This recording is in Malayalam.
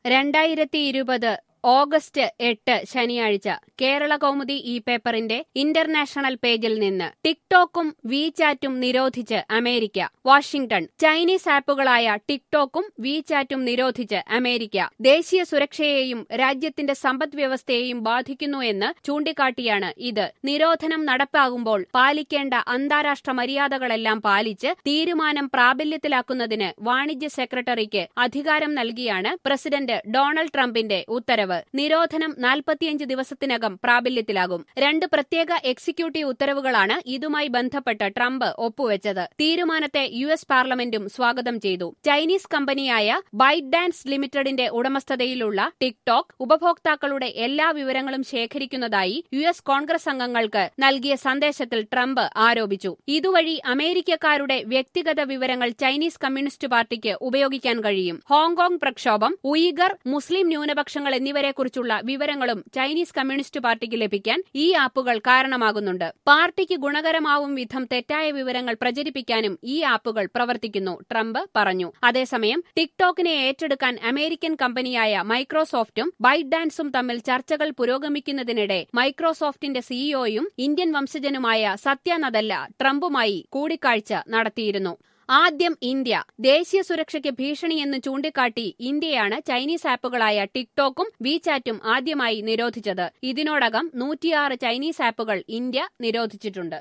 2020 ഓഗസ്റ്റ് 8 ശനിയാഴ്ച കേരളകൗമുദി ഈ പേപ്പറിന്റെ ഇന്റർനാഷണൽ പേജിൽ നിന്ന് ടിക്ടോക്കും വീചാറ്റും നിരോധിച്ച് അമേരിക്ക. വാഷിംഗ്ടൺ. ചൈനീസ് ആപ്പുകളായ ടിക്ടോക്കും വീചാറ്റും നിരോധിച്ച് അമേരിക്ക ദേശീയ സുരക്ഷയെയും രാജ്യത്തിന്റെ സമ്പദ്വ്യവസ്ഥയെയും ബാധിക്കുന്നു എന്ന് ചൂണ്ടിക്കാട്ടിയാണ് ഇത്. നിരോധനം നടപ്പാകുമ്പോൾ പാലിക്കേണ്ട അന്താരാഷ്ട്ര മര്യാദകളെല്ലാം പാലിച്ച് തീരുമാനം പ്രാബല്യത്തിലാക്കുന്നതിന് വാണിജ്യ സെക്രട്ടറിക്ക് അധികാരം നൽകിയാണ് പ്രസിഡന്റ് ഡൊണാൾഡ് ട്രംപിന്റെ ഉത്തരവ്. നിരോധനം 45 ദിവസത്തിനകം പ്രാബല്യത്തിലാകും. 2 പ്രത്യേക എക്സിക്യൂട്ടീവ് ഉത്തരവുകളാണ് ഇതുമായി ബന്ധപ്പെട്ട് ട്രംപ് ഒപ്പുവെച്ചത്. തീരുമാനത്തെ US പാർലമെന്റും സ്വാഗതം ചെയ്തു. ചൈനീസ് കമ്പനിയായ ബൈറ്റ് ഡാൻസ് ലിമിറ്റഡിന്റെ ഉടമസ്ഥതയിലുള്ള ടിക്ടോക്ക് ഉപഭോക്താക്കളുടെ എല്ലാ വിവരങ്ങളും ശേഖരിക്കുന്നതായി US കോൺഗ്രസ് അംഗങ്ങൾക്ക് നൽകിയ സന്ദേശത്തിൽ ട്രംപ് ആരോപിച്ചു. ഇതുവഴി അമേരിക്കക്കാരുടെ വ്യക്തിഗത വിവരങ്ങൾ ചൈനീസ് കമ്മ്യൂണിസ്റ്റ് പാർട്ടിക്ക് ഉപയോഗിക്കാൻ കഴിയും. ഹോങ്കോങ് പ്രക്ഷോഭം, ഉയിഗർ, മുസ്ലിം ന്യൂനപക്ഷങ്ങൾ എന്നിവരെക്കുറിച്ചുള്ള വിവരങ്ങളും ചൈനീസ് കമ്മ്യൂണിസ്റ്റ് പാർട്ടിക്ക് ലഭിക്കാൻ ഈ ആപ്പുകൾ കാരണമാകുന്നുണ്ട്. പാർട്ടിക്ക് ഗുണകരമാവും വിധം തെറ്റായ വിവരങ്ങൾ പ്രചരിപ്പിക്കാനും ഈ ആപ്പുകൾ പ്രവർത്തിക്കുന്നു, ട്രംപ് പറഞ്ഞു. അതേസമയം ടിക്ടോക്കിനെ ഏറ്റെടുക്കാൻ അമേരിക്കൻ കമ്പനിയായ മൈക്രോസോഫ്റ്റും ബൈറ്റ് ഡാൻസും തമ്മിൽ ചർച്ചകൾ പുരോഗമിക്കുന്നതിനിടെ മൈക്രോസോഫ്റ്റിന്റെ സിഇഒയും ഇന്ത്യൻ വംശജനുമായ സത്യ നദല്ല ട്രംപുമായി കൂടിക്കാഴ്ച നടത്തിയിരുന്നു. ആദ്യം ഇന്ത്യ. ദേശീയ സുരക്ഷയ്ക്ക് ഭീഷണിയെന്ന് ചൂണ്ടിക്കാട്ടി ഇന്ത്യയാണ് ചൈനീസ് ആപ്പുകളായ ടിക്ടോക്കും വീചാറ്റും ആദ്യമായി നിരോധിച്ചത്. ഇതിനോടകം 106 ചൈനീസ് ആപ്പുകൾ ഇന്ത്യ നിരോധിച്ചിട്ടുണ്ട്.